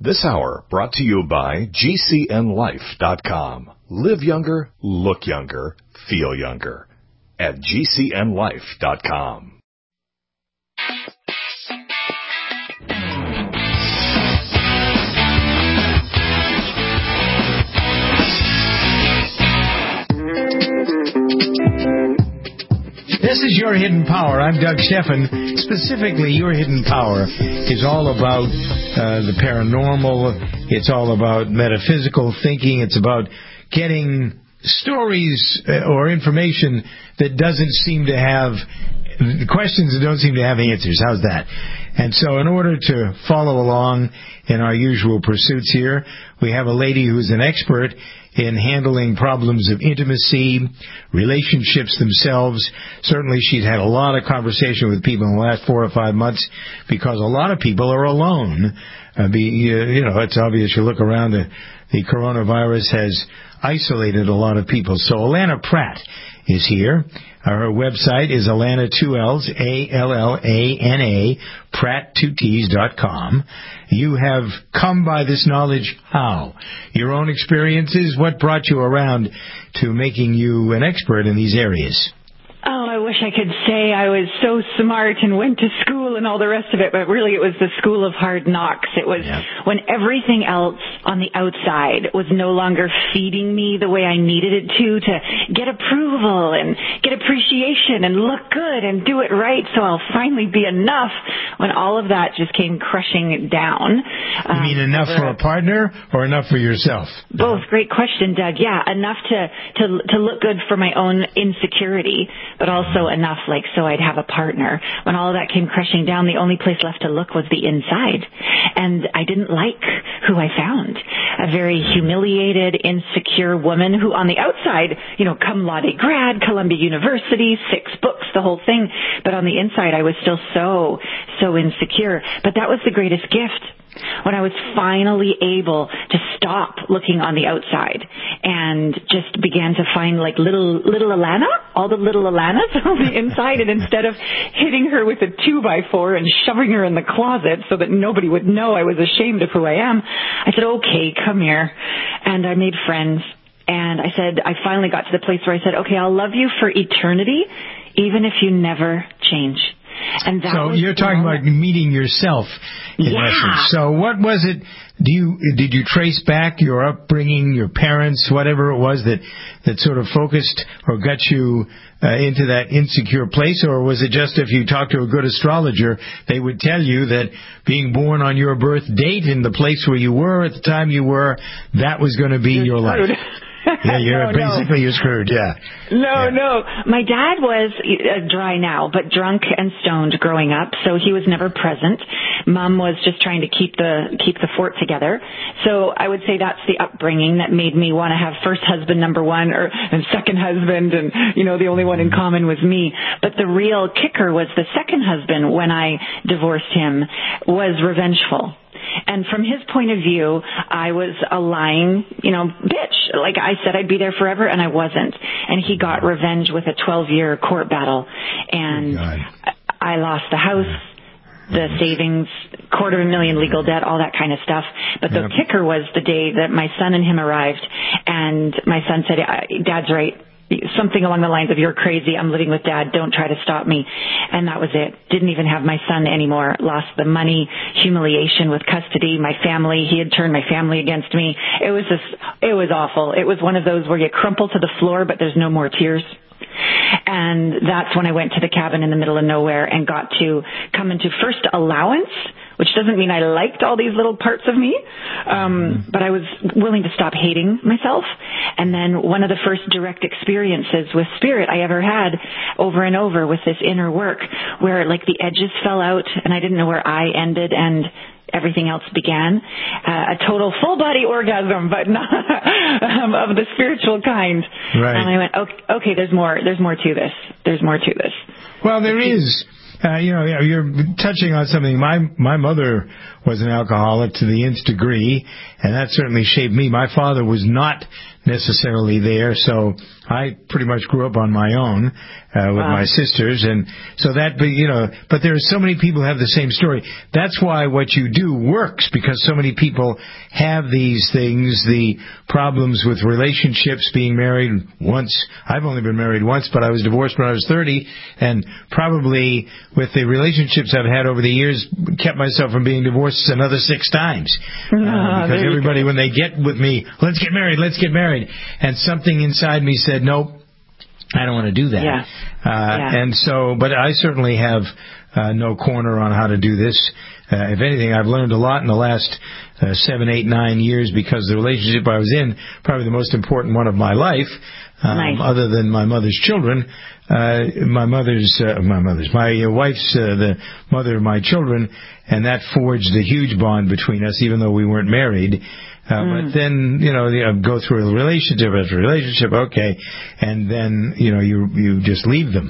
This hour brought to you by GCNLife.com. Live younger, look younger, feel younger. At GCNLife.com. This is Your Hidden Power. I'm Doug Stephan. Specifically, Your Hidden Power is all about the paranormal. It's all about metaphysical thinking. It's about getting stories or information that doesn't seem to have questions that don't seem to have answers. How's that? And so in order to follow along in our usual pursuits here, we have a lady who's an expert in handling problems of intimacy, relationships themselves. Certainly she's had a lot of conversation with people in the last 4 or 5 months because a lot of people are alone. It's obvious. You look around, the coronavirus has isolated a lot of people. So Alana Pratt is here. Her website is Alana, 2 L's, ALLANA, Pratt2Ts.com. You have come by this knowledge how? Your own experiences? What brought you around to making you an expert in these areas? Oh, I wish I could say I was so smart and went to school and all the rest of it, but really it was the school of hard knocks. It was when everything else on the outside was no longer feeding me the way I needed it to get approval and get appreciation and look good and do it right so I'll finally be enough, when all of that just came crushing down. You mean enough for a partner or enough for yourself? Both. Great question, Doug. Yeah, enough to look good for my own insecurity, but also enough so I'd have a partner. When all of that came crushing down, the only place left to look was the inside. And I didn't like who I found. A very humiliated, insecure woman who on the outside, cum laude grad, Columbia University, 6 books, the whole thing. But on the inside, I was still so insecure. But that was the greatest gift. When I was finally able to stop looking on the outside and just began to find little Alana, all the little Alanas on the inside, and instead of hitting her with a 2x4 and shoving her in the closet so that nobody would know I was ashamed of who I am, I said, okay, come here. And I made friends. And I finally got to the place where I said, okay, I'll love you for eternity, even if you never change. And so you're talking about meeting yourself, in essence. So what was it? Did you trace back your upbringing, your parents, whatever it was that sort of focused or got you into that insecure place? Or was it just if you talked to a good astrologer, they would tell you that being born on your birth date in the place where you were at the time you were, that was going to be your life? Yeah, you're screwed, yeah. No. My dad was dry now, but drunk and stoned growing up, so he was never present. Mom was just trying to keep the fort together. So I would say that's the upbringing that made me want to have first husband number 1 and second husband, and the only one in common was me. But the real kicker was the second husband, when I divorced him, was revengeful. And from his point of view, I was a lying, bitch. Like I said, I'd be there forever, and I wasn't. And he got revenge with a 12-year court battle. And I lost the house, the savings, $250,000 legal debt, all that kind of stuff. But the kicker was the day that my son and him arrived, and my son said, Dad's right. Something along the lines of, you're crazy, I'm living with Dad, don't try to stop me. And that was it. Didn't even have my son anymore. Lost the money, humiliation with custody, my family. He had turned my family against me. It was awful. It was one of those where you crumple to the floor, but there's no more tears. And that's when I went to the cabin in the middle of nowhere and got to come into first allowance, which doesn't mean I liked all these little parts of me, but I was willing to stop hating myself. And then one of the first direct experiences with spirit I ever had over and over with this inner work, where the edges fell out and I didn't know where I ended and everything else began. A total full-body orgasm, but not of the spiritual kind. Right. And I went, okay, there's more to this. There's more to this. Well, there is. You're touching on something. My mother was an alcoholic to the nth degree, and that certainly shaped me. My father was not necessarily there, so I pretty much grew up on my own with my sisters, and so that, but there are so many people who have the same story. That's why what you do works, because so many people have these things, the problems with relationships, being married once. I've only been married once, but I was divorced when I was 30, and probably with the relationships I've had over the years, kept myself from being divorced another 6 times. Because everybody, when they get with me, let's get married. And something inside me said, nope, I don't want to do that. Yeah. And so, but I certainly have no corner on how to do this. If anything, I've learned a lot in the last 7, 8, 9 years, because the relationship I was in, probably the most important one of my life, other than my mother's children, my wife's the mother of my children, and that forged a huge bond between us, even though we weren't married. But then, go through a relationship after relationship, okay, and then, you just leave them.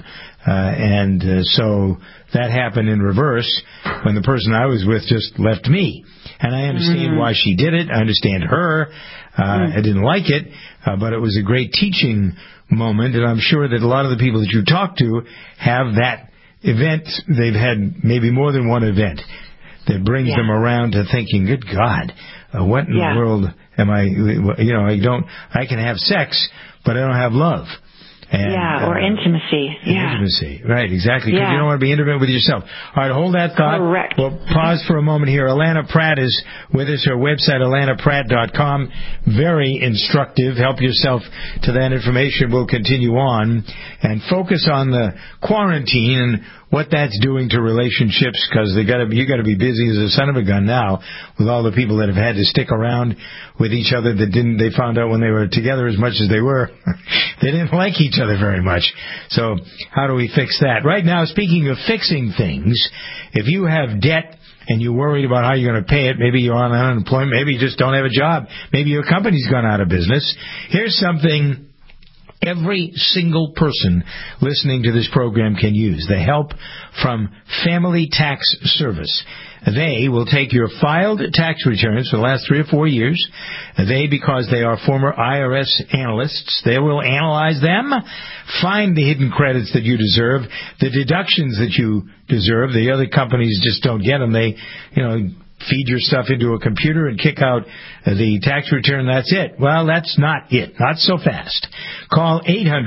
So that happened in reverse when the person I was with just left me. And I understand why she did it. I understand her. I didn't like it, but it was a great teaching moment, and I'm sure that a lot of the people that you talk to have that event. They've had maybe more than one event that brings them around to thinking, good God, what in the world am I, I can have sex, but I don't have love. And, or intimacy. Intimacy, right, exactly, because you don't want to be intimate with yourself. All right, hold that thought. Correct. We'll pause for a moment here. Alana Pratt is with us. Her website, alanapratt.com. Very instructive. Help yourself to that information. We'll continue on and focus on the quarantine and what that's doing to relationships, because you got to be busy as a son of a gun now with all the people that have had to stick around with each other that they found out when they were together as much as they were, they didn't like each other very much. So how do we fix that? Right now, speaking of fixing things, if you have debt and you're worried about how you're going to pay it, maybe you're on unemployment, maybe you just don't have a job, maybe your company's gone out of business, here's something every single person listening to this program can use: the help from Family Tax Service. They will take your filed tax returns for the last 3 or 4 years. Because they are former IRS analysts, they will analyze them, find the hidden credits that you deserve, the deductions that you deserve. The other companies just don't get them. They, feed your stuff into a computer and kick out the tax return. That's it. Well, that's not it. Not so fast. Call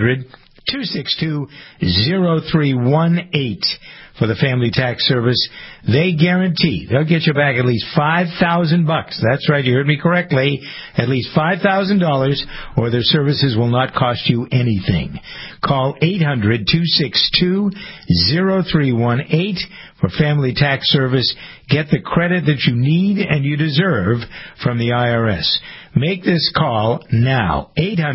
800-262-0318 for the Family Tax Service. They guarantee they'll get you back at least $5,000. That's right, you heard me correctly. At least $5,000, or their services will not cost you anything. Call 800-262-0318 for Family Tax Service. Get the credit that you need and you deserve from the IRS. Make this call now.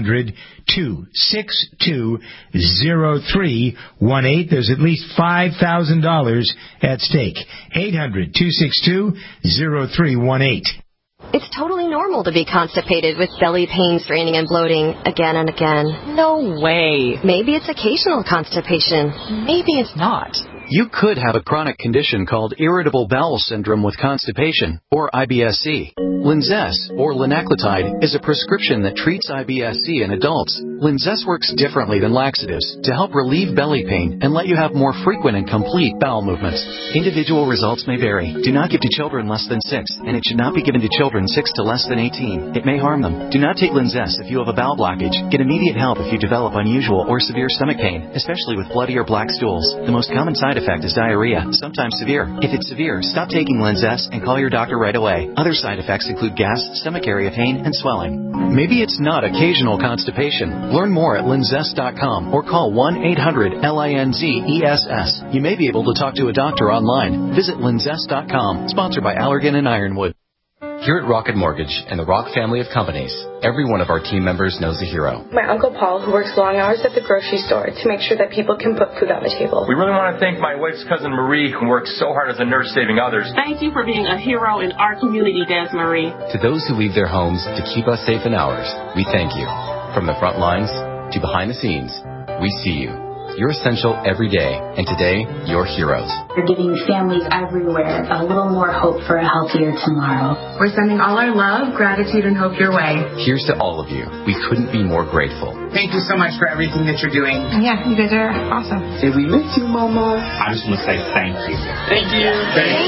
800-262-0318. There's at least $5,000 at stake. 800-262-0318. It's totally normal to be constipated with belly pain, straining, and bloating again and again. No way. Maybe it's occasional constipation. Maybe it's not. You could have a chronic condition called irritable bowel syndrome with constipation, or IBS-C. Linzess, or linaclotide, is a prescription that treats IBS-C in adults. Linzess works differently than laxatives to help relieve belly pain and let you have more frequent and complete bowel movements. Individual results may vary. Do not give to children less than 6, and it should not be given to children 6 to less than 18. It may harm them. Do not take Linzess if you have a bowel blockage. Get immediate help if you develop unusual or severe stomach pain, especially with bloody or black stools. The most common side effect is diarrhea, sometimes severe. If it's severe, stop taking Linzess and call your doctor right away. Other side effects include gas, stomach area pain, and swelling. Maybe it's not occasional constipation. Learn more at linzess.com or call 1-800-LINZESS. You may be able to talk to a doctor online. Visit linzess.com. Sponsored by Allergan and Ironwood. Here at Rocket Mortgage and the Rock family of companies, every one of our team members knows a hero. My Uncle Paul, who works long hours at the grocery store to make sure that people can put food on the table. We really want to thank my wife's cousin Marie, who works so hard as a nurse saving others. Thank you for being a hero in our community, Des Marie. To those who leave their homes to keep us safe in ours, we thank you. From the front lines to behind the scenes, we see you. You're essential every day, and today, you're heroes. We're giving families everywhere a little more hope for a healthier tomorrow. We're sending all our love, gratitude, and hope your way. Here's to all of you. We couldn't be more grateful. Thank you so much for everything that you're doing. Yeah, you guys are awesome. Did we miss you, Mama? I just want to say thank you. Thank you. Thank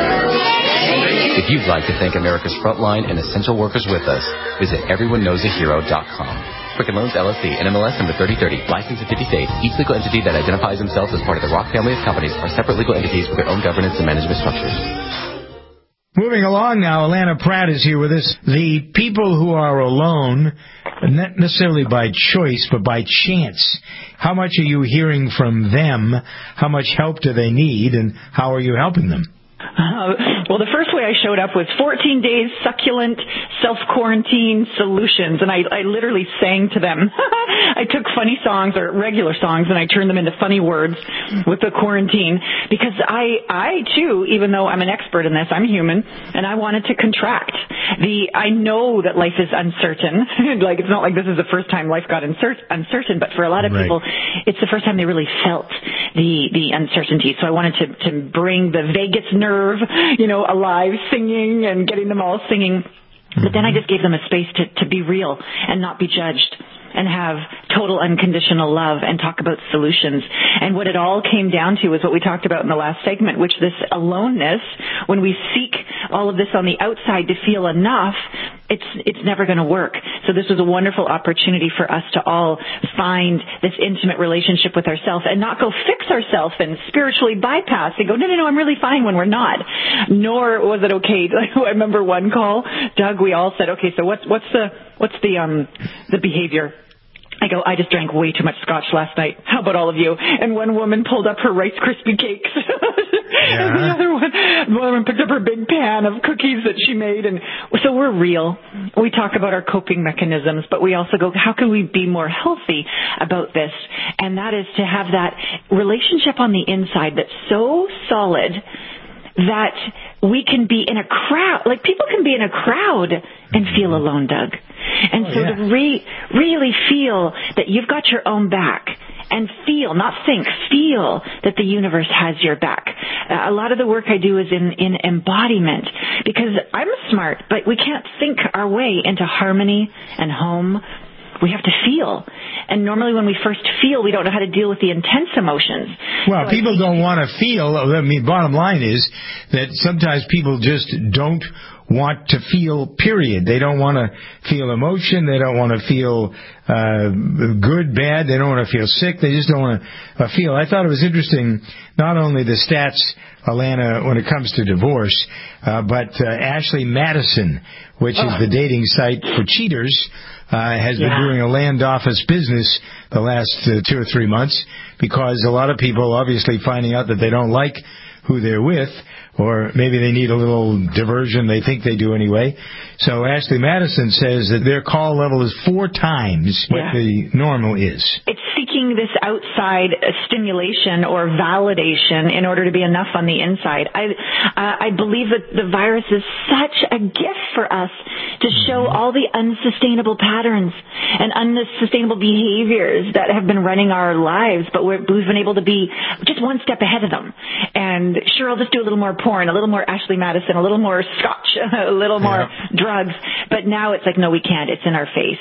you. If you'd like to thank America's frontline and essential workers with us, visit everyoneknowsahero.com. Quicken Loans, LLC, NMLS number 3030, licensed in 50 states. Each legal entity that identifies themselves as part of the Rock family of companies are separate legal entities with their own governance and management structures. Moving along now, Alana Pratt is here with us. The people who are alone, not necessarily by choice, but by chance, how much are you hearing from them? How much help do they need, and how are you helping them? Well, the first way I showed up was 14 days succulent self-quarantine solutions, and I literally sang to them. I took funny songs or regular songs and I turned them into funny words with the quarantine because I too, even though I'm an expert in this, I'm human, and I wanted to contract. I know that life is uncertain. Like, it's not like this is the first time life got uncertain, but for a lot of people, it's the first time they really felt the uncertainty. So I wanted to bring the vagus nerve, alive, singing and getting them all singing. But then I just gave them a space to be real and not be judged and have total unconditional love and talk about solutions. And what it all came down to is what we talked about in the last segment, which this aloneness, when we seek all of this on the outside to feel enough, it's never going to work. So this was a wonderful opportunity for us to all find this intimate relationship with ourselves and not go fix ourselves and spiritually bypass and go, no, I'm really fine when we're not. Nor was it okay. I remember one call, Doug, we all said, okay, so what's the behavior? I go, I just drank way too much scotch last night. How about all of you? And one woman pulled up her Rice Krispie cakes. And the other woman picked up her big pan of cookies that she made. And so we're real. We talk about our coping mechanisms, but we also go, how can we be more healthy about this? And that is to have that relationship on the inside that's so solid that we can be in a crowd. Like, people can be in a crowd and feel alone, Doug. And to really feel that you've got your own back and feel, not think, feel that the universe has your back. A lot of the work I do is in embodiment because I'm smart, but we can't think our way into harmony and home. We have to feel. And normally when we first feel, we don't know how to deal with the intense emotions. Well, people don't want to feel. I mean, bottom line is that sometimes people just don't want to feel, period. They don't want to feel emotion. They don't want to feel good, bad. They don't want to feel sick. They just don't want to feel. I thought it was interesting, not only the stats, Alana, when it comes to divorce, but Ashley Madison, which is the dating site for cheaters, has been doing a land office business the last 2 or 3 months because a lot of people obviously finding out that they don't like who they're with, or maybe they need a little diversion. They think they do anyway. So Ashley Madison says that their call level is 4 times what the normal is. It's seeking this outside stimulation or validation in order to be enough on the inside. I believe that the virus is such a gift for us to show all the unsustainable patterns and unsustainable behaviors that have been running our lives, but we've been able to be just one step ahead of them. And sure, I'll just do a little more porn, a little more Ashley Madison, a little more scotch, a little more drugs. But now it's like, no, we can't. It's in our face.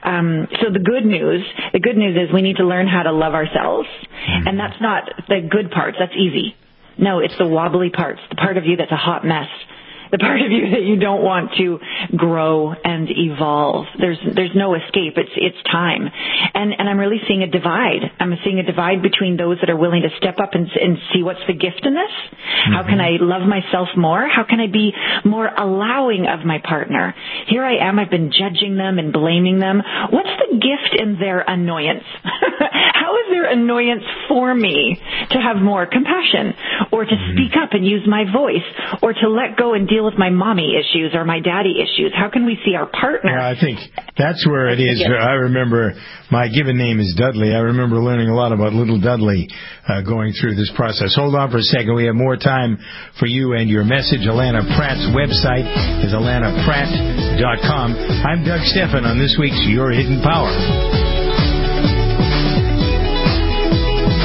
So the good news is we need to learn how to love ourselves. And that's not the good parts. That's easy. No, it's the wobbly parts, the part of you that's a hot mess. The part of you that you don't want to grow and evolve. There's no escape. It's time. And I'm really seeing a divide. I'm seeing a divide between those that are willing to step up and see what's the gift in this. How can I love myself more? How can I be more allowing of my partner? Here I am. I've been judging them and blaming them. What's the gift in their annoyance? How is their annoyance for me to have more compassion or to speak up and use my voice or to let go and deal with my mommy issues or my daddy issues? How can we see our partner? Yeah, I think that's where it is. I remember my given name is Dudley. I remember learning a lot about little Dudley going through this process. Hold on for a second. We have more time for you and your message. Alana Pratt's website is alanapratt.com. I'm Doug Stephan on this week's Your Hidden Power.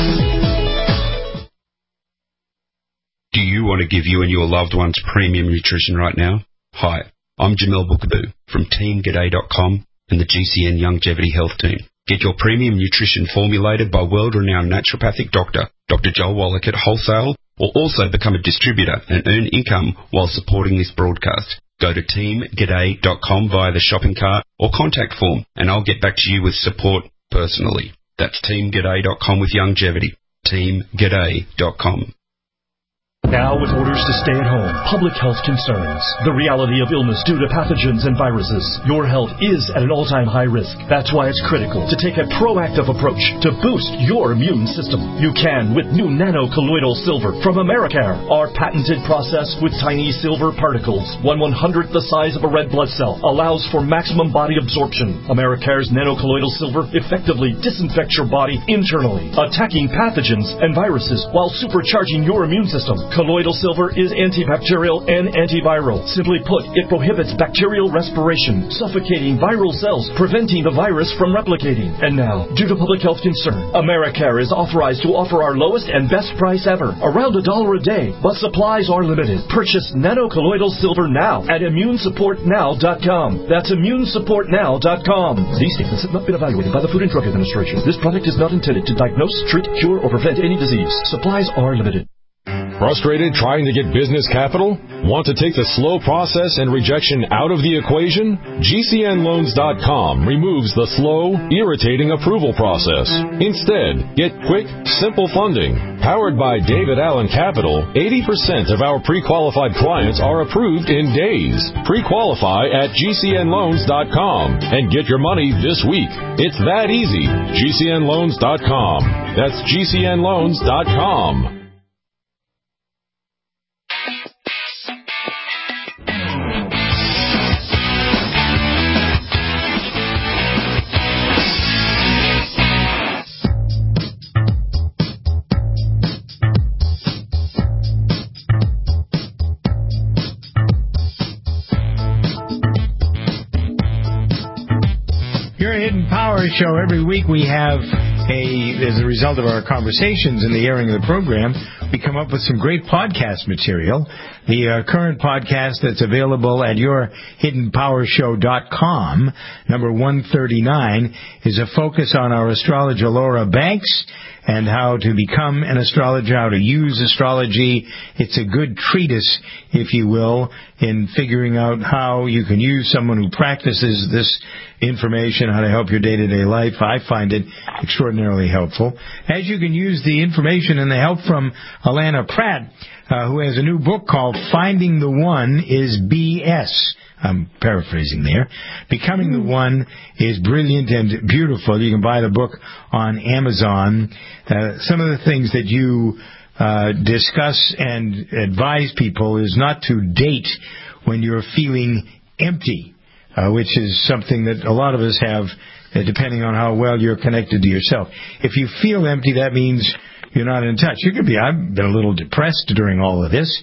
want to give you and your loved ones premium nutrition right now? Hi, I'm Jamel Bookaboo from TeamGaday.com and the GCN Longevity Health Team. Get your premium nutrition formulated by world-renowned naturopathic doctor, Dr. Joel Wallach at Wholesale, or also become a distributor and earn income while supporting this broadcast. Go to TeamGaday.com via the shopping cart or contact form, and I'll get back to you with support personally. That's TeamGaday.com with longevity. TeamGaday.com. Now with orders to stay at home, public health concerns, the reality of illness due to pathogens and viruses, your health is at an all-time high risk. That's why it's critical to take a proactive approach to boost your immune system. You can with new nano-colloidal silver from Americare. Our patented process with tiny silver particles, 1/100th the size of a red blood cell, allows for maximum body absorption. Americare's nano-colloidal silver effectively disinfects your body internally, attacking pathogens and viruses while supercharging your immune system. Colloidal silver is antibacterial and antiviral. Simply put, it prohibits bacterial respiration, suffocating viral cells, preventing the virus from replicating. And now, due to public health concern, Americare is authorized to offer our lowest and best price ever, around $1 a day, but supplies are limited. Purchase nano-colloidal silver now at immunesupportnow.com. That's immunesupportnow.com. These statements have not been evaluated by the Food and Drug Administration. This product is not intended to diagnose, treat, cure, or prevent any disease. Supplies are limited. Frustrated trying to get business capital? Want to take the slow process and rejection out of the equation? GCNloans.com removes the slow, irritating approval process. Instead, get quick, simple funding. Powered by David Allen Capital, 80% of our pre-qualified clients are approved in days. Pre-qualify at GCNloans.com and get your money this week. It's that easy. GCNloans.com. That's GCNloans.com. Hidden Power Show. Every week we have as a result of our conversations in the airing of the program, we come up with some great podcast material. The current podcast that's available at yourhiddenpowershow.com, number 139, is a focus on our astrologer Laura Banks and how to become an astrologer, how to use astrology. It's a good treatise, if you will, in figuring out how you can use someone who practices this information, how to help your day-to-day life. I find it extraordinarily helpful. As you can use the information and the help from Alana Pratt, who has a new book called Finding the One is BS. I'm paraphrasing there. Becoming the One is brilliant and beautiful. You can buy the book on Amazon. Some of the things that you discuss and advise people is not to date when you're feeling empty, which is something that a lot of us have, depending on how well you're connected to yourself. If you feel empty, that means you're not in touch. You could be, I've been a little depressed during all of this.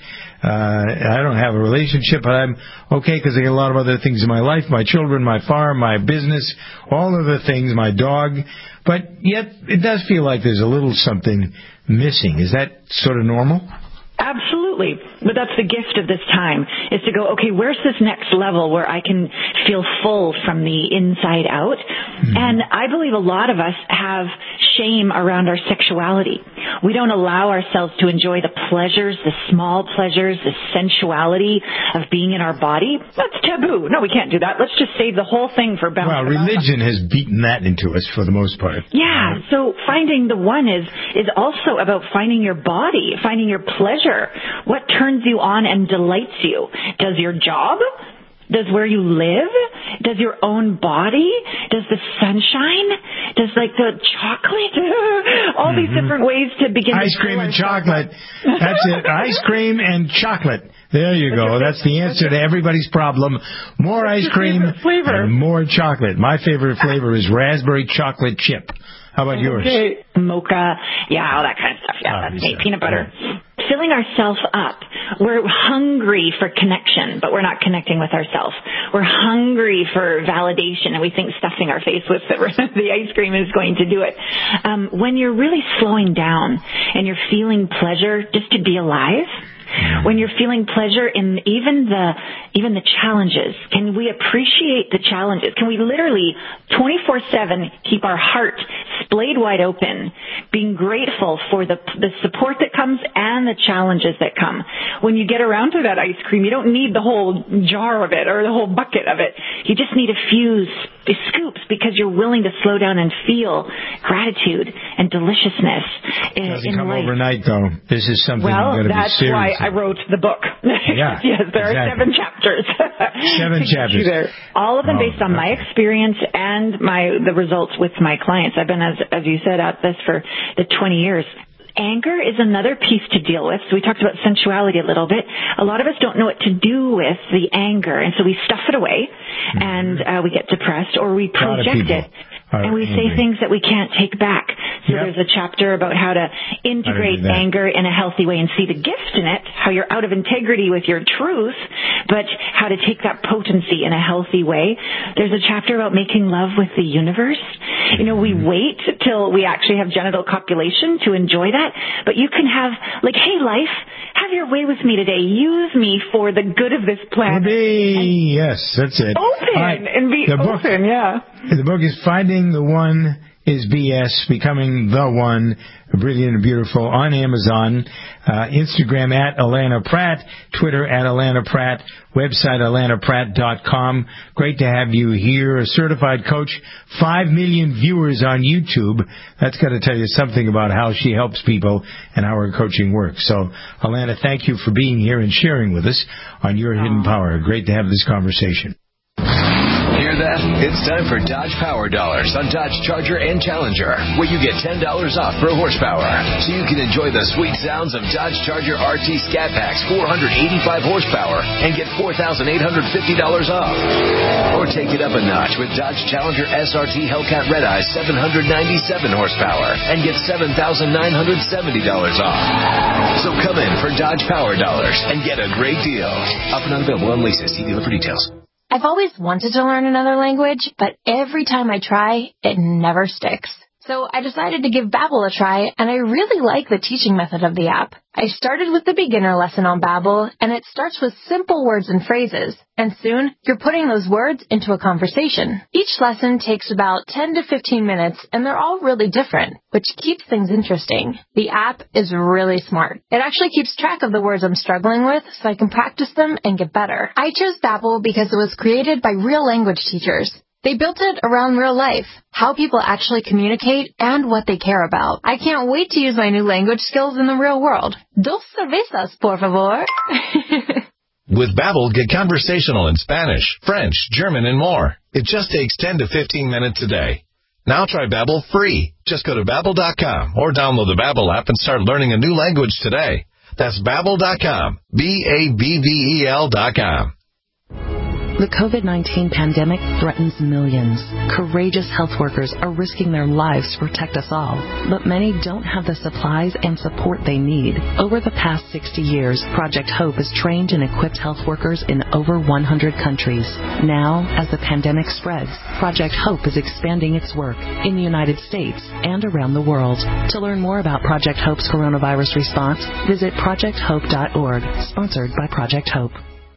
I don't have a relationship, but I'm okay because I get a lot of other things in my life, my children, my farm, my business, all of the things, my dog. But yet it does feel like there's a little something missing. Is that sort of normal? Absolutely. But that's the gift of this time, is to go, okay, where's this next level where I can feel full from the inside out? Mm-hmm. And I believe a lot of us have shame around our sexuality. We don't allow ourselves to enjoy the pleasures, the small pleasures, the sensuality of being in our body. That's taboo. No, we can't do that. Let's just save the whole thing for bounce. Well, religion has beaten that into us for the most part. Yeah, so finding the one is also about finding your body, finding your pleasure. What turns you on and delights you? Does your job? Does where you live? Does your own body? Does the sunshine? Does like the chocolate? All these different ways to begin. Ice cream and chocolate. That's it. Ice cream and chocolate. There you go. That's the answer to everybody's problem. More ice cream and more chocolate. My favorite flavor is raspberry chocolate chip. How about yours? Mocha. Yeah, all that kind of stuff. Yeah, that's me. Peanut butter. Filling ourselves up. We're hungry for connection, but we're not connecting with ourselves. We're hungry for validation, and we think stuffing our face with the ice cream is going to do it. When you're really slowing down and you're feeling pleasure just to be alive, When you're feeling pleasure in even the challenges, can we appreciate the challenges? Can we literally 24/7 keep our heart splayed wide open, being grateful for the support that comes and the challenges that come? When you get around to that ice cream, you don't need the whole jar of it or the whole bucket of it. You just need a few scoops because you're willing to slow down and feel gratitude and deliciousness in life. Doesn't come overnight, though. This is something you've got to be serious. Well, that's why I wrote the book. Yeah, yes, there are 7 chapters. 7 chapters. All of them based on my experience and the results with my clients. I've been, as you said, at this for the 20 years. Anger is another piece to deal with. So we talked about sensuality a little bit. A lot of us don't know what to do with the anger, and so we stuff it away, and we get depressed, or we project it. And we say things that we can't take back. So there's a chapter about how to integrate anger in a healthy way and see the gift in it, how you're out of integrity with your truth, but how to take that potency in a healthy way. There's a chapter about making love with the universe. You know, we wait till we actually have genital copulation to enjoy that, but you can have, like, hey, life, have your way with me today. Use me for the good of this planet. Yes, that's it. Open and be open, The book is Finding the One is BS, Becoming the One, Brilliant and Beautiful, on Amazon, Instagram at Alana Pratt, Twitter at Alana Pratt, website alanapratt.com. Great to have you here, a certified coach, 5 million viewers on YouTube. That's got to tell you something about how she helps people and how her coaching works. So, Alana, thank you for being here and sharing with us on Your Hidden Power. Great to have this conversation. Hear that? It's time for Dodge Power Dollars on Dodge Charger and Challenger, where you get $10 off per horsepower, so you can enjoy the sweet sounds of Dodge Charger RT Scat Pack's 485 horsepower and get $4,850 off. Or take it up a notch with Dodge Challenger SRT Hellcat Red Eye 797 horsepower and get $7,970 off. So come in for Dodge Power Dollars and get a great deal. Up and unavailable on leases. See dealer for details. I've always wanted to learn another language, but every time I try, it never sticks. So I decided to give Babbel a try, and I really like the teaching method of the app. I started with the beginner lesson on Babbel, and it starts with simple words and phrases. And soon, you're putting those words into a conversation. Each lesson takes about 10 to 15 minutes, and they're all really different, which keeps things interesting. The app is really smart. It actually keeps track of the words I'm struggling with, so I can practice them and get better. I chose Babbel because it was created by real language teachers. They built it around real life, how people actually communicate, and what they care about. I can't wait to use my new language skills in the real world. Dos cervezas, por favor. With Babbel, get conversational in Spanish, French, German, and more. It just takes 10 to 15 minutes a day. Now try Babbel free. Just go to Babbel.com or download the Babbel app and start learning a new language today. That's Babbel.com. Babbel.com. The COVID-19 pandemic threatens millions. Courageous health workers are risking their lives to protect us all, but many don't have the supplies and support they need. Over the past 60 years, Project Hope has trained and equipped health workers in over 100 countries. Now, as the pandemic spreads, Project Hope is expanding its work in the United States and around the world. To learn more about Project Hope's coronavirus response, visit projecthope.org, sponsored by Project Hope.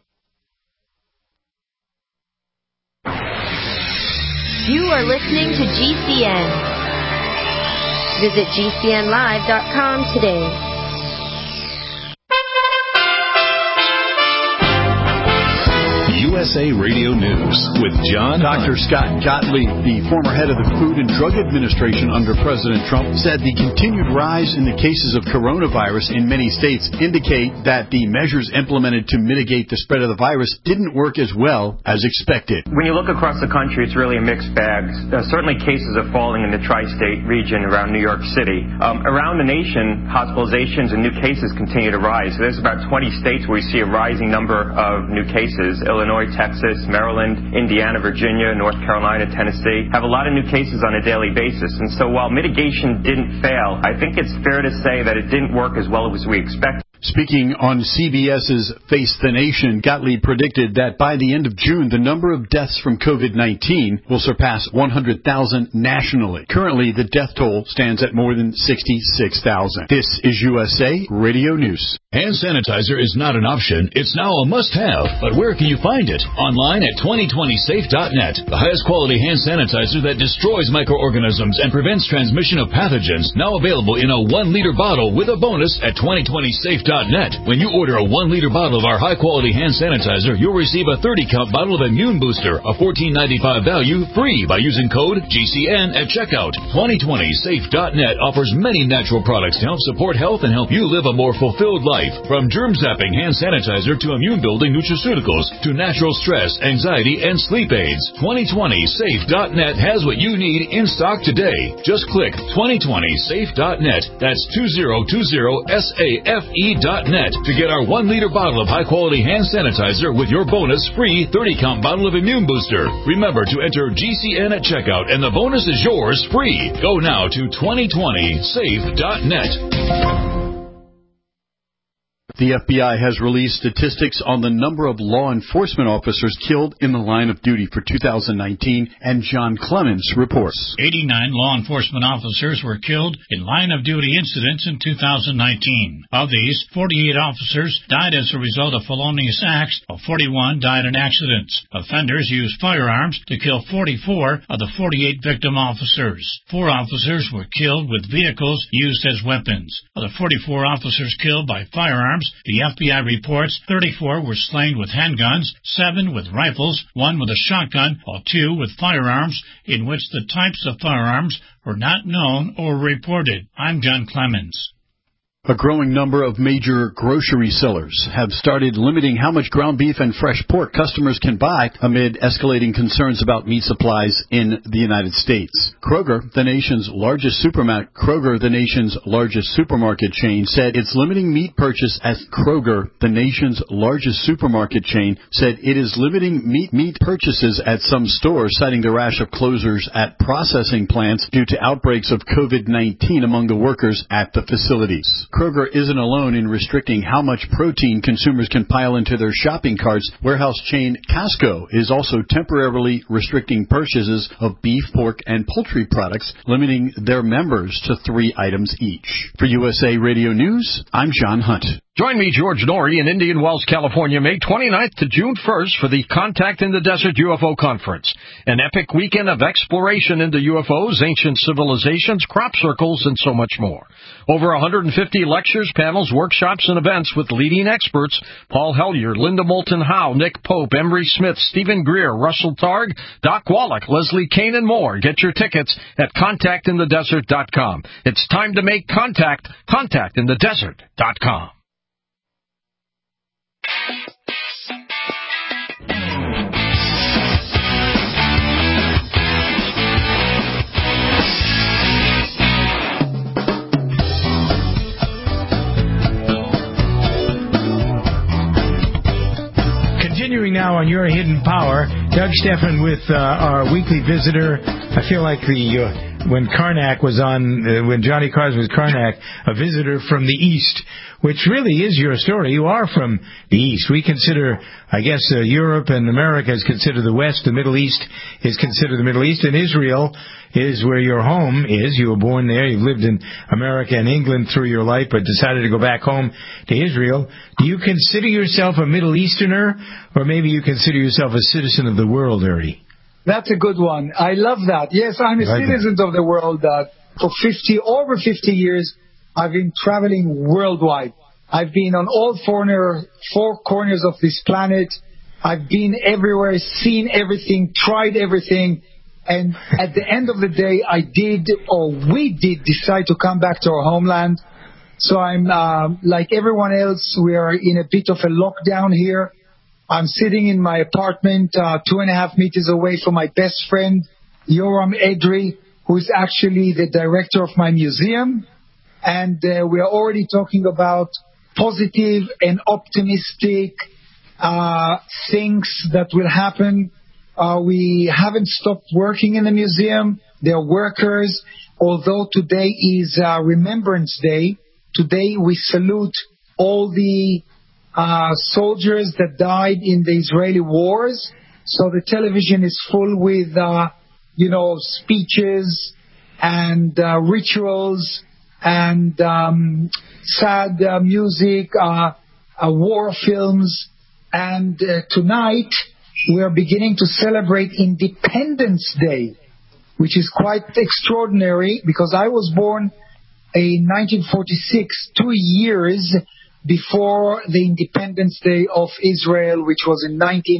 You are listening to GCN. Visit GCNlive.com today. USA Radio News with John Dr. Scott Gottlieb, the former head of the Food and Drug Administration under President Trump, said the continued rise in the cases of coronavirus in many states indicate that the measures implemented to mitigate the spread of the virus didn't work as well as expected. When you look across the country, it's really a mixed bag. Certainly cases are falling in the tri-state region around New York City. Around the nation, hospitalizations and new cases continue to rise. There's about 20 states where we see a rising number of new cases. Illinois, Texas, Maryland, Indiana, Virginia, North Carolina, Tennessee have a lot of new cases on a daily basis. And so while mitigation didn't fail, I think it's fair to say that it didn't work as well as we expected. Speaking on CBS's Face the Nation, Gottlieb predicted that by the end of June, the number of deaths from COVID-19 will surpass 100,000 nationally. Currently, the death toll stands at more than 66,000. This is USA Radio News. Hand sanitizer is not an option. It's now a must-have. But where can you find it? Online at 2020safe.net. The highest quality hand sanitizer that destroys microorganisms and prevents transmission of pathogens. Now available in a 1-liter bottle with a bonus at 2020safe.net. When you order a 1-liter bottle of our high-quality hand sanitizer, you'll receive a 30-count bottle of Immune Booster, a $14.95 value, free by using code GCN at checkout. 2020safe.net offers many natural products to help support health and help you live a more fulfilled life. From germ-zapping hand sanitizer to immune-building nutraceuticals to natural stress, anxiety, and sleep aids. 2020safe.net has what you need in stock today. Just click 2020safe.net. That's 2020safe.net to get our 1-liter bottle of high-quality hand sanitizer with your bonus free 30-count bottle of Immune Booster. Remember to enter GCN at checkout, and the bonus is yours free. Go now to 2020safe.net. The FBI has released statistics on the number of law enforcement officers killed in the line of duty for 2019, and John Clemens reports. 89 law enforcement officers were killed in line-of-duty incidents in 2019. Of these, 48 officers died as a result of felonious acts, while 41 died in accidents. Offenders used firearms to kill 44 of the 48 victim officers. 4 officers were killed with vehicles used as weapons. Of the 44 officers killed by firearms, the FBI reports 34 were slain with handguns, 7 with rifles, 1 with a shotgun, while 2 with firearms in which the types of firearms were not known or reported. I'm John Clemens. A growing number of major grocery sellers have started limiting how much ground beef and fresh pork customers can buy amid escalating concerns about meat supplies in the United States. Kroger, the nation's largest supermarket chain, said it's limiting meat purchase at Kroger, the nation's largest supermarket chain, said it is limiting meat purchases at some stores, citing the rash of closures at processing plants due to outbreaks of COVID-19 among the workers at the facilities. Kroger isn't alone in restricting how much protein consumers can pile into their shopping carts. Warehouse chain Costco is also temporarily restricting purchases of beef, pork, and poultry products, limiting their members to 3 items each. For USA Radio News, I'm John Hunt. Join me, George Norrie, in Indian Wells, California, May 29th to June 1st for the Contact in the Desert UFO Conference, an epic weekend of exploration into UFOs, ancient civilizations, crop circles, and so much more. Over 150 lectures, panels, workshops, and events with leading experts: Paul Hellyer, Linda Moulton Howe, Nick Pope, Emery Smith, Stephen Greer, Russell Targ, Doc Wallach, Leslie Kane, and more. Get your tickets at contactinthedesert.com. It's time to make contact. Contactinthedesert.com. Continuing now on Your Hidden Power, Doug Stephan with our weekly visitor. I feel like when Karnak was on, when Johnny Carson was Karnak, a visitor from the East, which really is your story. You are from the East. We consider, I guess, Europe and America is considered the West. The Middle East is considered the Middle East. And Israel is where your home is. You were born there. You've lived in America and England through your life, but decided to go back home to Israel. Do you consider yourself a Middle Easterner, or maybe you consider yourself a citizen of the world, Ernie? That's a good one. I love that. Yes, I'm a citizen of the world. For over 50 years, I've been traveling worldwide. I've been on all 4 corners of this planet. I've been everywhere, seen everything, tried everything. And at the end of the day, we did decide to come back to our homeland. So I'm, like everyone else, we are in a bit of a lockdown here. I'm sitting in my apartment 2.5 meters away from my best friend, Yoram Edry, who is actually the director of my museum. And we are already talking about positive and optimistic things that will happen. We haven't stopped working in the museum. There are workers. Although today is Remembrance Day, today we salute all the soldiers that died in the Israeli wars. So the television is full with, speeches and rituals and sad music, war films. And tonight we are beginning to celebrate Independence Day, which is quite extraordinary because I was born in 1946, 2 years before the Independence Day of Israel, which was in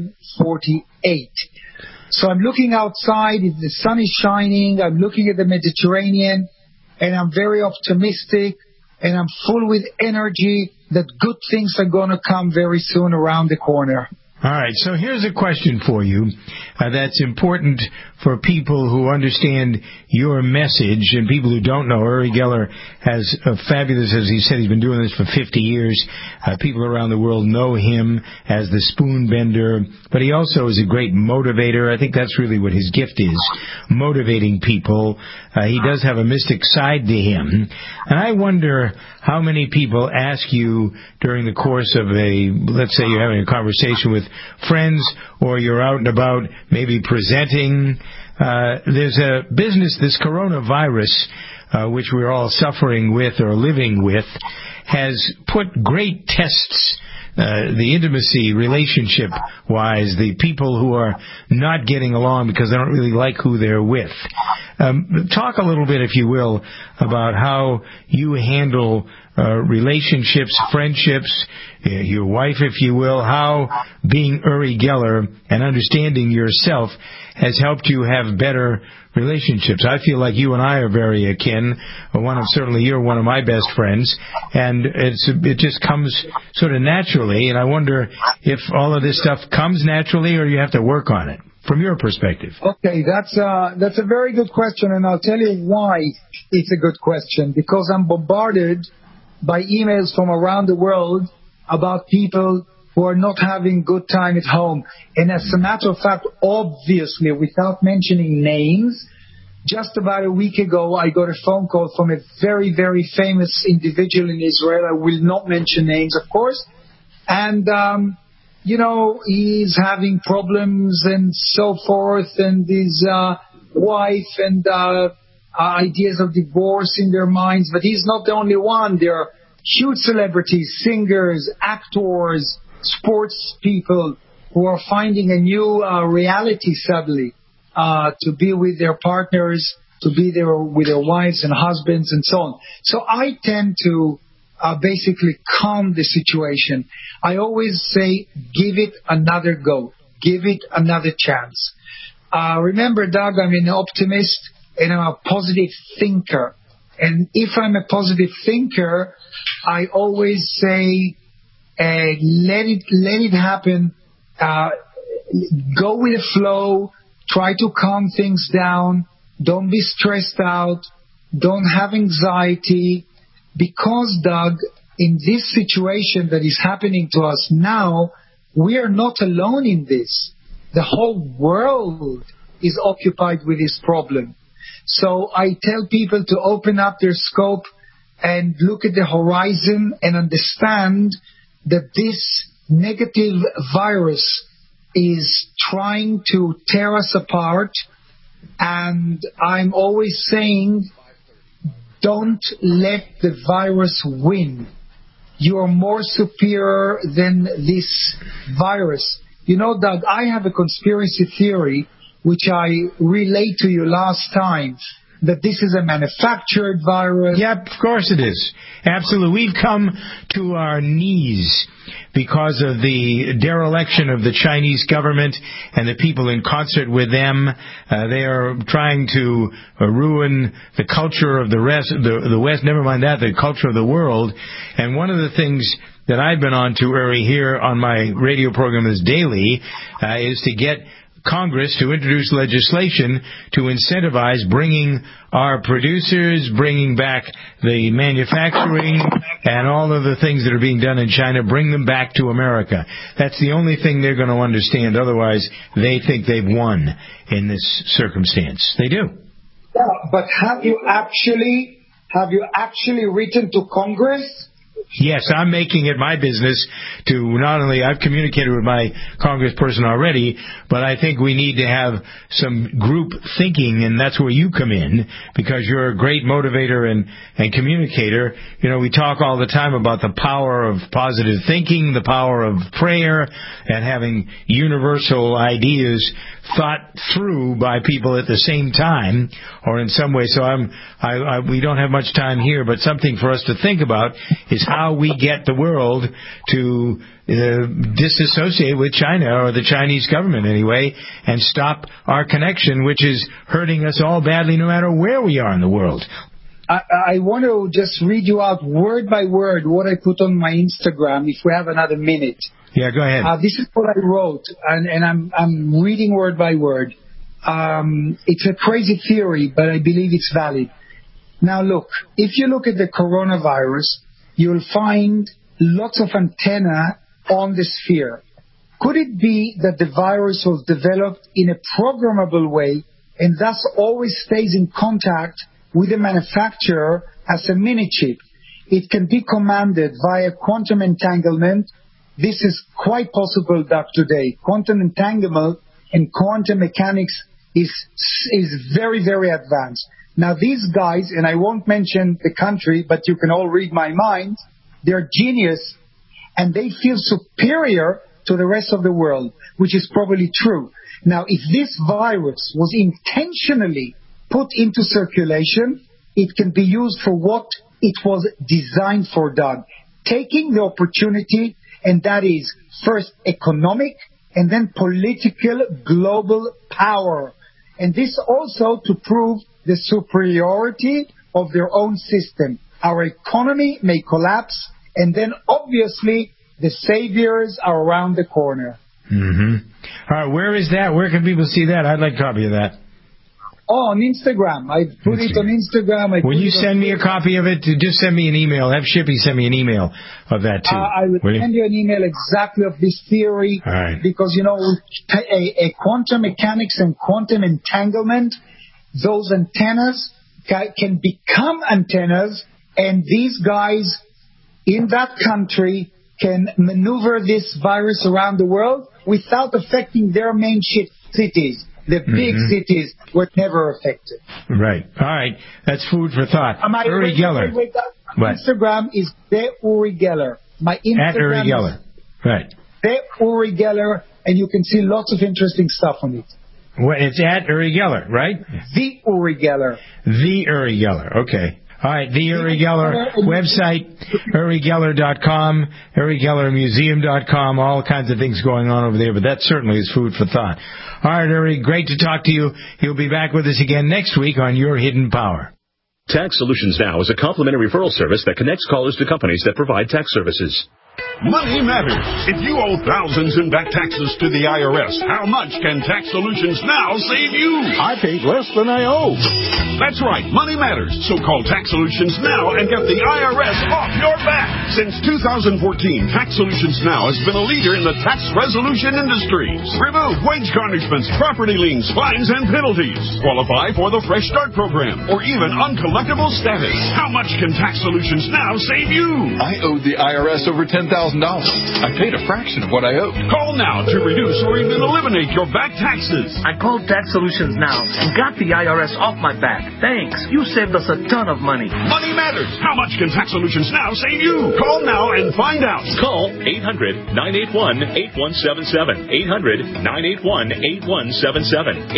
1948. So I'm looking outside, the sun is shining, I'm looking at the Mediterranean, and I'm very optimistic, and I'm full with energy that good things are going to come very soon around the corner. All right, so here's a question for you that's important for people who understand your message and people who don't know. Uri Geller has a fabulous, as he said, he's been doing this for 50 years. People around the world know him as the spoon bender, but he also is a great motivator. I think that's really what his gift is, motivating people. He does have a mystic side to him. And I wonder how many people ask you during the course of let's say you're having a conversation with friends or you're out and about maybe presenting. There's a business, this coronavirus, which we're all suffering with or living with, has put great tests, the intimacy, relationship-wise, the people who are not getting along because they don't really like who they're with. Talk a little bit, if you will, about how you handle relationships, friendships, your wife, if you will, how being Uri Geller and understanding yourself has helped you have better relationships. I feel like you and I are very akin. Certainly you're one of my best friends, and it just comes sort of naturally, and I wonder if all of this stuff comes naturally or you have to work on it, from your perspective. Okay, that's a very good question, and I'll tell you why it's a good question. Because I'm bombarded by emails from around the world about people who are not having good time at home. And as a matter of fact, obviously, without mentioning names, just about a week ago, I got a phone call from a very, very famous individual in Israel. I will not mention names, of course. And, he's having problems and so forth, and his wife and ideas of divorce in their minds. But he's not the only one. There are huge celebrities, singers, actors, sports people who are finding a new reality suddenly, to be with their partners, to be there with their wives and husbands and so on. So I tend to basically calm the situation. I always say, give it another go. Give it another chance. Remember, Doug, I'm an optimist and I'm a positive thinker. And if I'm a positive thinker, I always say, let it happen. Go with the flow. Try to calm things down. Don't be stressed out. Don't have anxiety. Because, Doug, in this situation that is happening to us now, we are not alone in this. The whole world is occupied with this problem. So I tell people to open up their scope and look at the horizon and understand that this negative virus is trying to tear us apart. And I'm always saying, don't let the virus win. You are more superior than this virus. You know, Doug, I have a conspiracy theory, which I relayed to you last time, that this is a manufactured virus. Yep, of course it is. Absolutely. We've come to our knees because of the dereliction of the Chinese government and the people in concert with them. They are trying to ruin the culture of the West, never mind that, the culture of the world. And one of the things that I've been on to, Uri, here on my radio program is daily, is to get Congress to introduce legislation to incentivize bringing our producers, bringing back the manufacturing and all of the things that are being done in China, bring them back to America. That's the only thing they're going to understand. Otherwise, they think they've won in this circumstance. They do. Yeah, but have you actually written to Congress Yes, I'm making it my business to not only, I've communicated with my congressperson already, but I think we need to have some group thinking, and that's where you come in, because you're a great motivator and communicator. You know, we talk all the time about the power of positive thinking, the power of prayer, and having universal ideas thought through by people at the same time, or in some way. So we don't have much time here, but something for us to think about is how we get the world to disassociate with China, or the Chinese government anyway, and stop our connection, which is hurting us all badly no matter where we are in the world. I want to just read you out word by word what I put on my Instagram, if we have another minute. Yeah, go ahead. This is what I wrote, and I'm reading word by word. It's a crazy theory, but I believe it's valid. Now look, if you look at the coronavirus, you'll find lots of antenna on the sphere. Could it be that the virus was developed in a programmable way and thus always stays in contact with the manufacturer as a mini chip? It can be commanded via quantum entanglement. This is quite possible, Doc, today. Quantum entanglement and quantum mechanics is very, very advanced. Now, these guys, and I won't mention the country, but you can all read my mind, they're genius, and they feel superior to the rest of the world, which is probably true. Now, if this virus was intentionally put into circulation, it can be used for what it was designed for, Doug. Taking the opportunity, and that is first economic and then political global power. And this also to prove the superiority of their own system. Our economy may collapse, and then obviously the saviors are around the corner. Mm-hmm. All right, where is that? Where can people see that? I'd like a copy of that. Oh, on Instagram. I put it on Instagram. Will you send me a copy of it? Just send me an email. Have Shippy send me an email of that, too. I will send you an email exactly of this theory. All right. Because, you know, a quantum mechanics and quantum entanglement, those antennas can become antennas, and these guys in that country can maneuver this virus around the world without affecting their main cities. The big cities were never affected. Right. All right. That's food for thought. Uri Geller. Instagram is the Uri Geller. My Instagram at Uri Geller. Right. The Uri Geller, and you can see lots of interesting stuff on it. Well, it's at Uri Geller, right? The Uri Geller. The Uri Geller. Okay. All right, the Uri Geller website, UriGeller.com, UriGellerMuseum.com, all kinds of things going on over there, but that certainly is food for thought. All right, Uri, great to talk to you. You'll be back with us again next week on Your Hidden Power. Tax Solutions Now is a complimentary referral service that connects callers to companies that provide tax services. Money matters. If you owe thousands in back taxes to the IRS, how much can Tax Solutions Now save you? I paid less than I owe. That's right. Money matters. So call Tax Solutions Now and get the IRS off your back. Since 2014, Tax Solutions Now has been a leader in the tax resolution industry. Remove wage garnishments, property liens, fines, and penalties. Qualify for the Fresh Start program or even uncollectible status. How much can Tax Solutions Now save you? I owed the IRS over $10,000. I paid a fraction of what I owed. Call now to reduce or even eliminate your back taxes. I called Tax Solutions Now and got the IRS off my back. Thanks. You saved us a ton of money. Money matters. How much can Tax Solutions Now save you? Call now and find out. Call 800-981-8177. 800-981-8177.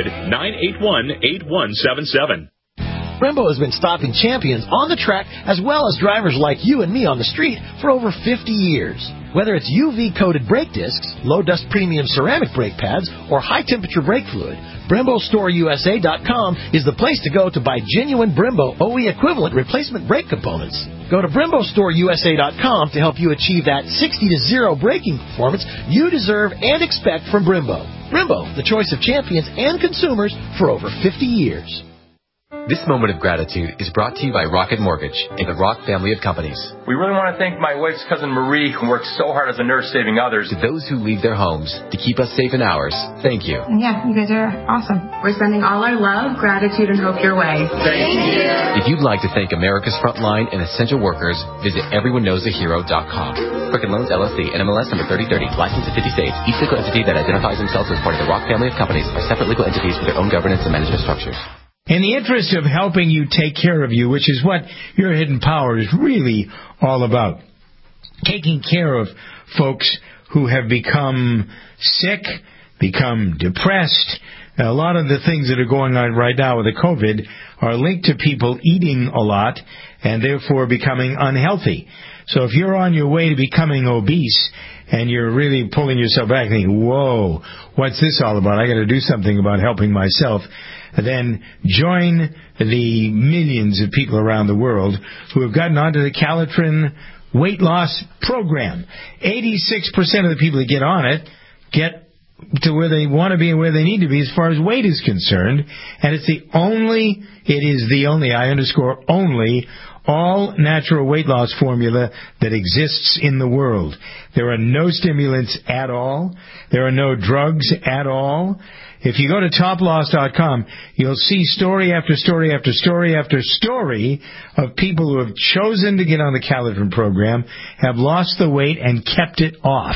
800-981-8177. Brembo has been stopping champions on the track as well as drivers like you and me on the street for over 50 years. Whether it's UV-coated brake discs, low-dust premium ceramic brake pads, or high-temperature brake fluid, BremboStoreUSA.com is the place to go to buy genuine Brembo OE equivalent replacement brake components. Go to BremboStoreUSA.com to help you achieve that 60-0 braking performance you deserve and expect from Brembo. Brembo, the choice of champions and consumers for over 50 years. This moment of gratitude is brought to you by Rocket Mortgage and the Rock family of companies. We really want to thank my wife's cousin Marie, who works so hard as a nurse saving others. To those who leave their homes to keep us safe in ours, thank you. Yeah, you guys are awesome. We're sending all our love, gratitude, and hope your way. Thank you. If you'd like to thank America's frontline and essential workers, visit everyoneknowsahero.com. Quicken Loans, LLC, NMLS number 3030, licensed in 50 states. Each legal entity that identifies themselves as part of the Rock family of companies are separate legal entities with their own governance and management structures. In the interest of helping you take care of you, which is what Your Hidden Power is really all about, taking care of folks who have become sick, become depressed. A lot of the things that are going on right now with the COVID are linked to people eating a lot and therefore becoming unhealthy. So if you're on your way to becoming obese and you're really pulling yourself back thinking, whoa, what's this all about? I got to do something about helping myself. Then join the millions of people around the world who have gotten onto the Calitrin weight loss program. 86% of the people that get on it get to where they want to be and where they need to be as far as weight is concerned. And it is the only, I underscore only, all natural weight loss formula that exists in the world. There are no stimulants at all. There are no drugs at all. If you go to toploss.com, you'll see story after story after story after story of people who have chosen to get on the Calitrin program, have lost the weight and kept it off.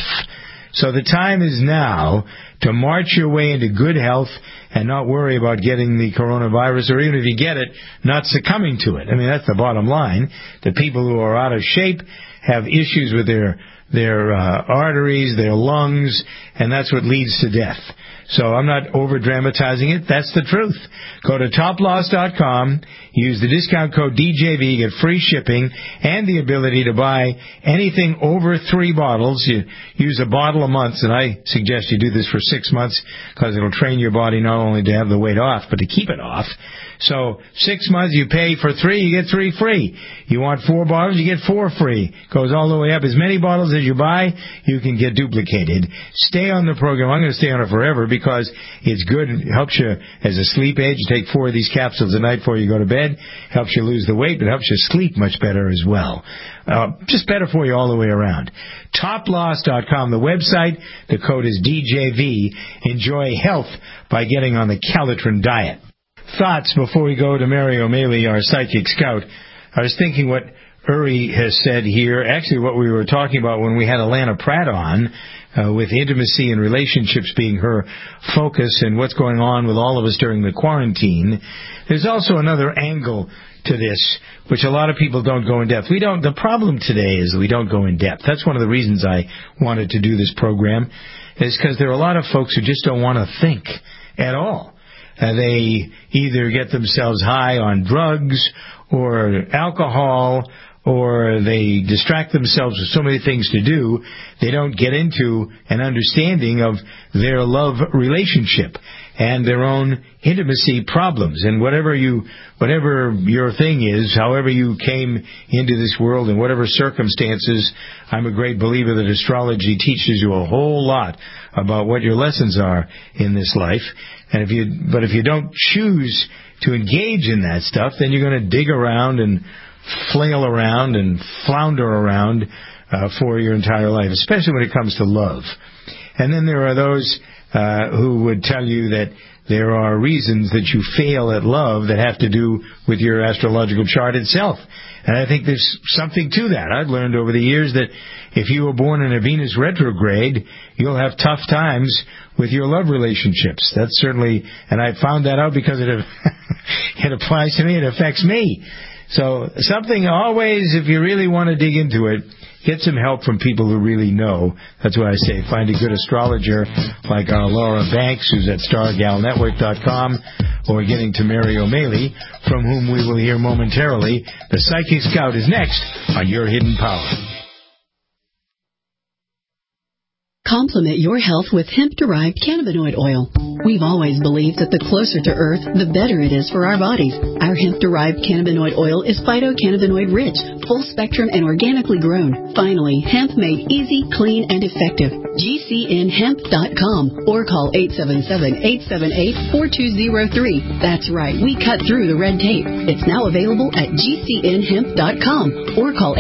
So the time is now to march your way into good health and not worry about getting the coronavirus, or even if you get it, not succumbing to it. I mean, that's the bottom line. The people who are out of shape have issues with their arteries, their lungs, and that's what leads to death. So I'm not over-dramatizing it. That's the truth. Go to toploss.com, use the discount code DJV, get free shipping and the ability to buy anything over 3 bottles. You use a bottle a month, and I suggest you do this for 6 months because it'll train your body not only to have the weight off, but to keep it off. So 6 months, you pay for 3, you get 3 free. You want 4 bottles, you get 4 free. Goes all the way up. As many bottles as you buy, you can get duplicated. Stay on the program. I'm going to stay on it forever because it's good. It helps you as a sleep aid. You take 4 of these capsules a night before you go to bed. Helps you lose the weight, but helps you sleep much better as well. Just better for you all the way around. Toploss.com, the website. The code is DJV. Enjoy health by getting on the Calitrin diet. Thoughts before we go to Mary O'Malley, our psychic scout. I was thinking what Uri has said here, actually what we were talking about when we had Alana Pratt on, with intimacy and relationships being her focus and what's going on with all of us during the quarantine. There's also another angle to this, which a lot of people don't go in depth. The problem today is we don't go in depth. That's one of the reasons I wanted to do this program, is because there are a lot of folks who just don't want to think at all. They either get themselves high on drugs or alcohol, or they distract themselves with so many things to do, they don't get into an understanding of their love relationship and their own intimacy problems. And whatever your thing is, however you came into this world in whatever circumstances, I'm a great believer that astrology teaches you a whole lot about what your lessons are in this life. And if you don't choose to engage in that stuff, then you're going to dig around and flail around and flounder around for your entire life, especially when it comes to love. And then there are those who would tell you that there are reasons that you fail at love that have to do with your astrological chart itself. And I think there's something to that. I've learned over the years that if you were born in a Venus retrograde, you'll have tough times with your love relationships. That's certainly, and I found that out because it applies to me, it affects me. So something always, if you really want to dig into it, get some help from people who really know. That's why I say find a good astrologer like our Laura Banks, who's at StarGalNetwork.com, or getting to Mary O'Malley, from whom we will hear momentarily. The Psychic Scout is next on Your Hidden Power. Complement your health with hemp-derived cannabinoid oil. We've always believed that the closer to Earth, the better it is for our bodies. Our hemp-derived cannabinoid oil is phytocannabinoid-rich, full-spectrum, and organically grown. Finally, hemp made easy, clean, and effective. GCNhemp.com or call 877-878-4203. That's right, we cut through the red tape. It's now available at GCNhemp.com or call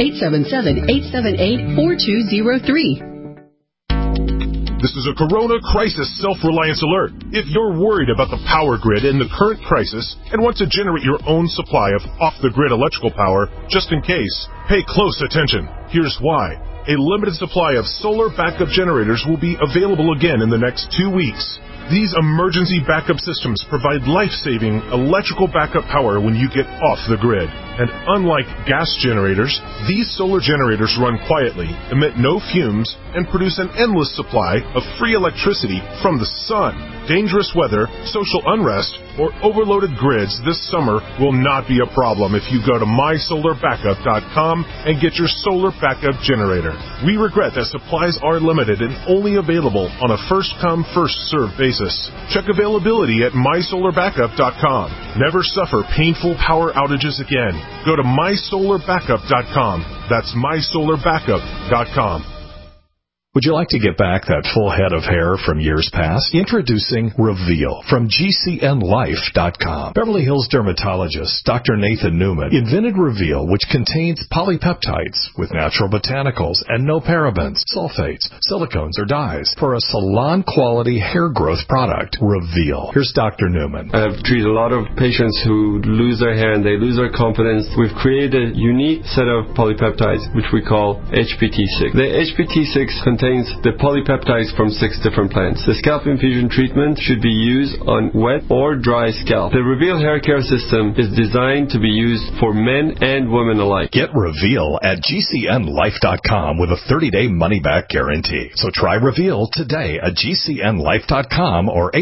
877-878-4203. This is a Corona Crisis Self-Reliance Alert. If you're worried about the power grid in the current crisis and want to generate your own supply of off-the-grid electrical power, just in case, pay close attention. Here's why. A limited supply of solar backup generators will be available again in the next 2 weeks. These emergency backup systems provide life-saving electrical backup power when you get off the grid. And unlike gas generators, these solar generators run quietly, emit no fumes, and produce an endless supply of free electricity from the sun. Dangerous weather, social unrest, or overloaded grids this summer will not be a problem if you go to mysolarbackup.com and get your solar backup generator. We regret that supplies are limited and only available on a first-come, first-served basis. Check availability at mysolarbackup.com. Never suffer painful power outages again. Go to mysolarbackup.com. That's mysolarbackup.com. Would you like to get back that full head of hair from years past? Introducing Reveal from GCNlife.com. Beverly Hills dermatologist Dr. Nathan Newman invented Reveal, which contains polypeptides with natural botanicals and no parabens, sulfates, silicones, or dyes for a salon-quality hair growth product. Reveal. Here's Dr. Newman. I've treated a lot of patients who lose their hair and they lose their confidence. We've created a unique set of polypeptides, which we call HPT6. The HPT6 contains the polypeptides from 6 different plants. The scalp infusion treatment should be used on wet or dry scalp. The Reveal hair care system is designed to be used for men and women alike. Get Reveal at GCNlife.com with a 30-day money-back guarantee. So try Reveal today at GCNlife.com or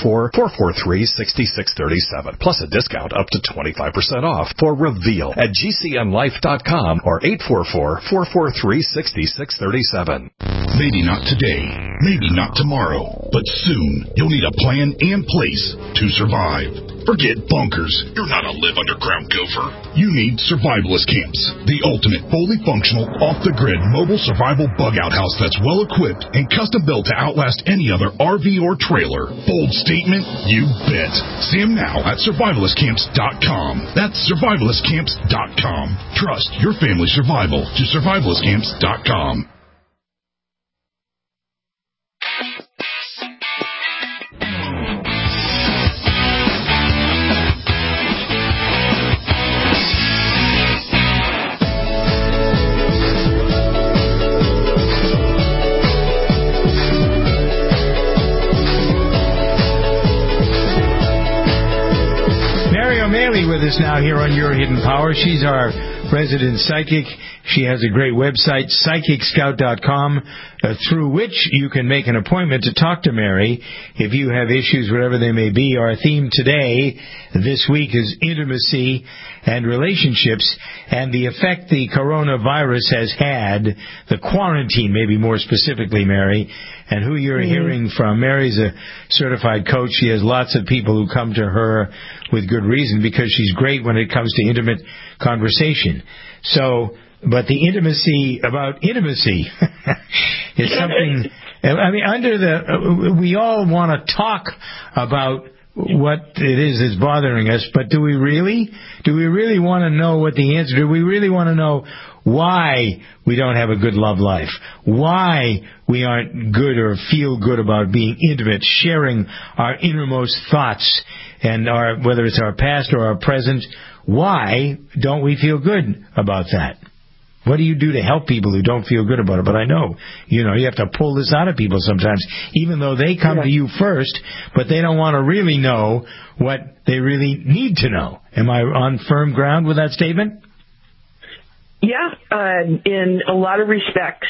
844-443-6637. Plus a discount up to 25% off for Reveal at GCNlife.com or 844-443-6637. Maybe not today, maybe not tomorrow, but soon you'll need a plan and place to survive. Forget bunkers. You're not a live underground gopher. You need survivalist camps, the ultimate fully functional, off-the-grid mobile survival bug-out house that's well-equipped and custom-built to outlast any other RV or trailer. Bold statement? You bet. See them now at survivalistcamps.com. That's survivalistcamps.com. Trust your family's survival to survivalistcamps.com. O'Malley with us now here on Your Hidden Power. She's our resident psychic. She has a great website, PsychicScout.com, through which you can make an appointment to talk to Mary if you have issues, whatever they may be. Our theme today, this week, is intimacy and relationships and the effect the coronavirus has had, the quarantine, maybe more specifically, Mary, and who you're hearing from. Mary's a certified coach. She has lots of people who come to her with good reason because she's great when it comes to intimate conversation. So, but the intimacy about intimacy is something, I mean, we all want to talk about what it is that's bothering us, but do we really want to know what the answer? Do we really want to know why we don't have a good love life? Why we aren't good or feel good about being intimate, sharing our innermost thoughts and whether it's our past or our present? Why don't we feel good about that? What do you do to help people who don't feel good about it? But I know, you have to pull this out of people sometimes, even though they come to you first, but they don't want to really know what they really need to know. Am I on firm ground with that statement? Yeah, in a lot of respects.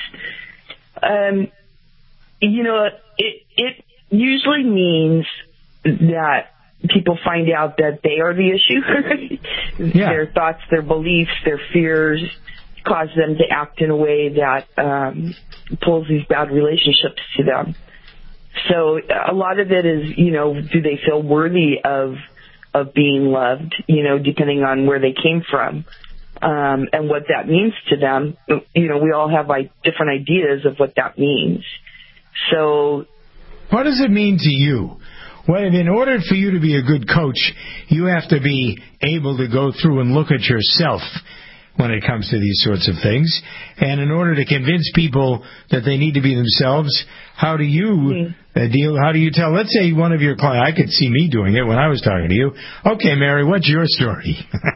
It usually means that people find out that they are the issue. Their thoughts, their beliefs, their fears, cause them to act in a way that pulls these bad relationships to them. So a lot of it is, do they feel worthy of being loved, depending on where they came from, and what that means to them. We all have different ideas of what that means. So what does it mean to you? Well, in order for you to be a good coach, you have to be able to go through and look at yourself when it comes to these sorts of things. And in order to convince people that they need to be themselves, how do you how do you tell, let's say one of your clients, I could see me doing it when I was talking to you. Okay, Mary, what's your story?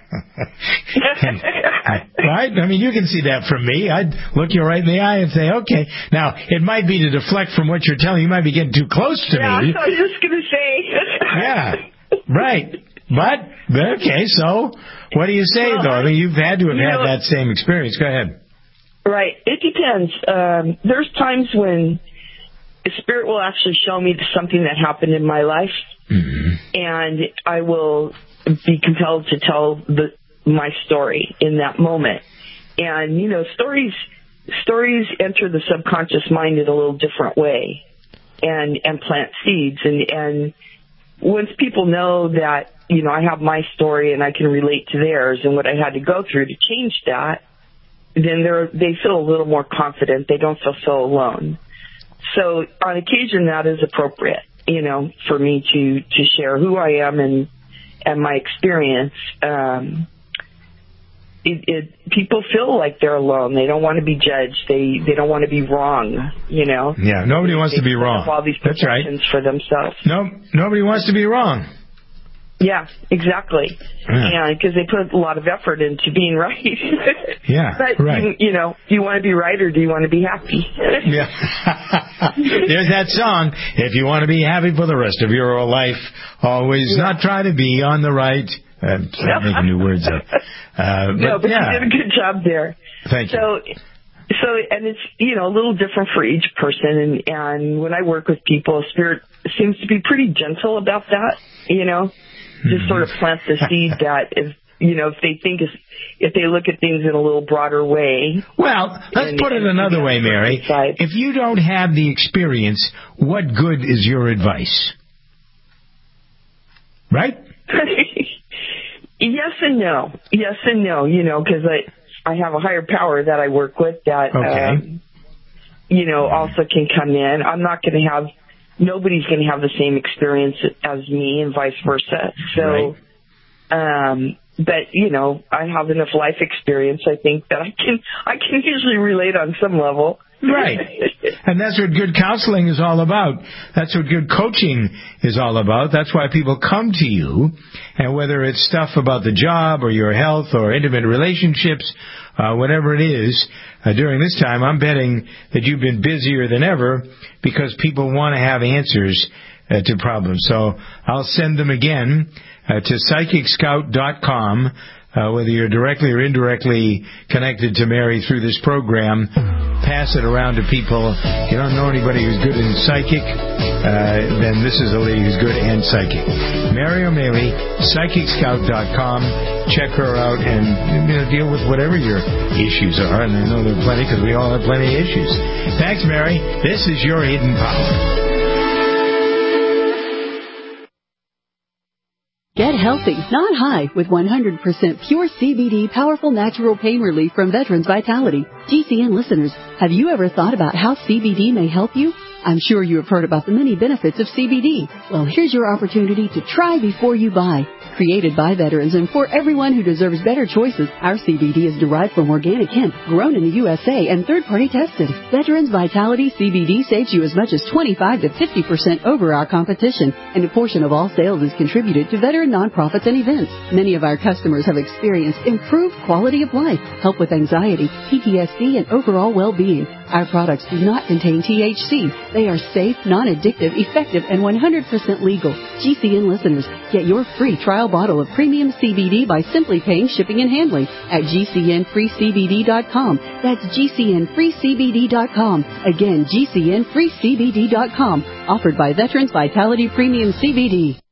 Right? I mean, you can see that from me. I'd look you right in the eye and say, okay. Now, it might be to deflect from what you're telling. You might be getting too close to me. I was just going to say. Yeah, right. But, okay, so what do you say, though? I mean, you've had to have had that same experience. Go ahead. Right. It depends. There's times when the Spirit will actually show me something that happened in my life, and I will be compelled to tell my story in that moment. And, stories enter the subconscious mind in a little different way and plant seeds. And once people know that, I have my story and I can relate to theirs and what I had to go through to change that, then they feel a little more confident. They don't feel so alone. So on occasion that is appropriate, for me to share who I am and my experience. People feel like they're alone. They don't want to be judged. They don't want to be wrong, Yeah, nobody wants to be wrong. All these protections for themselves. No, nobody wants to be wrong. Yeah, exactly. Yeah, because they put a lot of effort into being right. Yeah, but, right. Do you want to be right or do you want to be happy? Yeah. There's that song, if you want to be happy for the rest of your life, always not try to be on the right. I'm making new words up. But you did a good job there. Thank you. So, and it's, a little different for each person. And when I work with people, Spirit seems to be pretty gentle about that, just sort of plant the seed that if they look at things in a little broader way. Well, let's put it another way, Mary. If you don't have the experience, what good is your advice? Right? Yes and no. Yes and no, because I have a higher power that I work with that, also can come in. I'm not going to have, nobody's going to have the same experience as me and vice versa. So, but, I have enough life experience, I think, that I can usually relate on some level. Right. And that's what good counseling is all about. That's what good coaching is all about. That's why people come to you. And whether it's stuff about the job or your health or intimate relationships, whatever it is, during this time, I'm betting that you've been busier than ever because people want to have answers to problems. So I'll send them again to PsychicScout.com. Whether you're directly or indirectly connected to Mary through this program, pass it around to people. If you don't know anybody who's good in psychic, then this is a lady who's good and psychic. Mary O'Malley, PsychicScout.com. Check her out and deal with whatever your issues are. And I know there are plenty because we all have plenty of issues. Thanks, Mary. This is Your Hidden Power. Get healthy, not high, with 100% pure CBD powerful natural pain relief from Veterans Vitality. GCN listeners, have you ever thought about how CBD may help you? I'm sure you have heard about the many benefits of CBD. Well, here's your opportunity to try before you buy. Created by veterans and for everyone who deserves better choices, our CBD is derived from organic hemp, grown in the USA and third-party tested. Veterans Vitality CBD saves you as much as 25 to 50% over our competition, and a portion of all sales is contributed to veteran nonprofits and events. Many of our customers have experienced improved quality of life, help with anxiety, PTSD, and overall well-being. Our products do not contain THC. They are safe, non-addictive, effective, and 100% legal. GCN listeners, get your free trial bottle of premium CBD by simply paying shipping and handling at GCNFreeCBD.com. That's GCNFreeCBD.com. Again, GCNFreeCBD.com. Offered by Veterans Vitality Premium CBD.